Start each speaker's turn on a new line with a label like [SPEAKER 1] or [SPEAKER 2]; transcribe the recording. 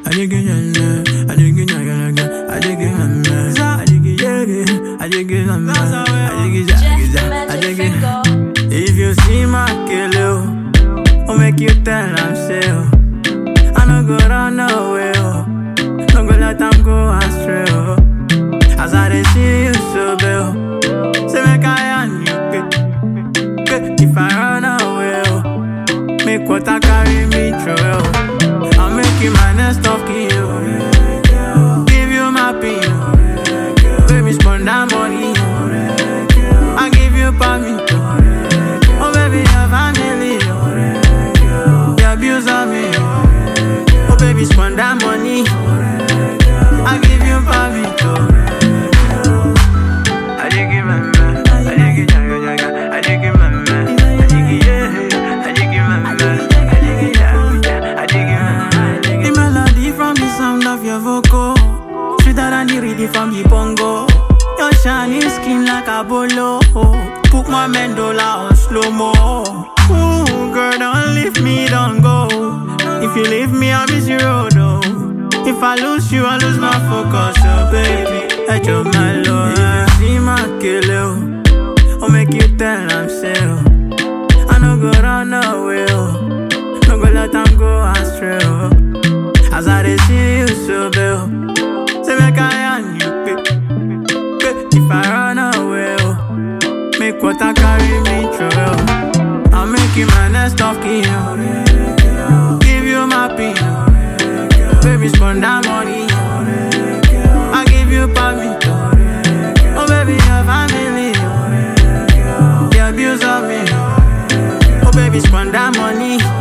[SPEAKER 1] dig it, I dig it, I dig it. If you see my kilo, I'll make you tell I'm still. I no go run away, no go let them go astray. As I dey see you so bad, say make I and you. If I run away, make water carry me through. I'll make you my next of kin. Give you my pin, baby spend that money. I give you permit, oh baby your family. You abuse of me, oh baby spend that money. I give you permit. I dig it, man. I dig it, I dig it, man. I dig it, yeah. I dig it, man. I dig it, yeah. I dig it, man. The melody from the sound of your vocal, sweeter than the rhythm from the bongo. Your shiny skin like a bolo. Put my mandola on slow-mo. Ooh, girl, don't leave me, don't go. If you leave me, I'll miss your road, oh. If I lose you, I lose my focus, oh baby. I drop my love. If you see my kilo, I'll make you tell I'm still. I no go run away, oh. No go let them go astray, oh. As I dey see you so bad, say make I and you pick. If I run away, oh, make water carry me through. I'll make you my next of kin. Give you my pin, baby spend that money. I give you permit, oh baby your family. You abuse of me, oh baby spend that money.